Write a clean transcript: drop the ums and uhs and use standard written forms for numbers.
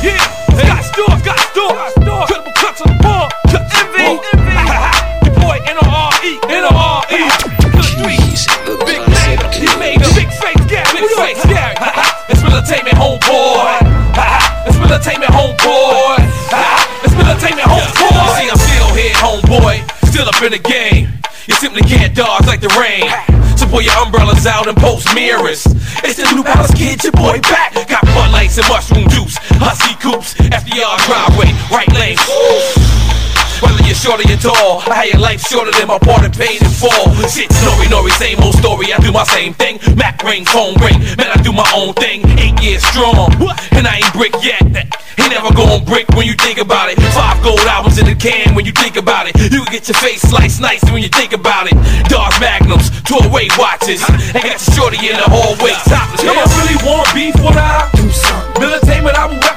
Yeah, Scott Storch, credible cuts on the ball, cut envy. Your boy N-O-R-E, Big man, he made a big face Gary. It's Realtainment, homeboy. It's Realtainment, homeboy. It's Realtainment, homeboy. See, I'm still here, homeboy, still up in the game. You simply can't dodge like the rain. So pull your umbrellas out and post mirrors. It's the New Balance Kid, your boy back. Got Bud Lights and mushroom juice, Husky coops, FDR driveway, right lane. Whether you're short or you're tall, I had your life shorter than my part and paid in full. Shit, nori, same old story. I do my same thing. Mac ring, phone ring, man, I do my own thing. 8 years strong, and I ain't brick yet. He never gon' brick when you think about it. 5 gold albums in the can when you think about it. You can get your face sliced nice when you think about it. Dodge Magnums, two-way watches, and got your shorty in the hallway topless. Y'all really want beef? What I do? Realtainment, I will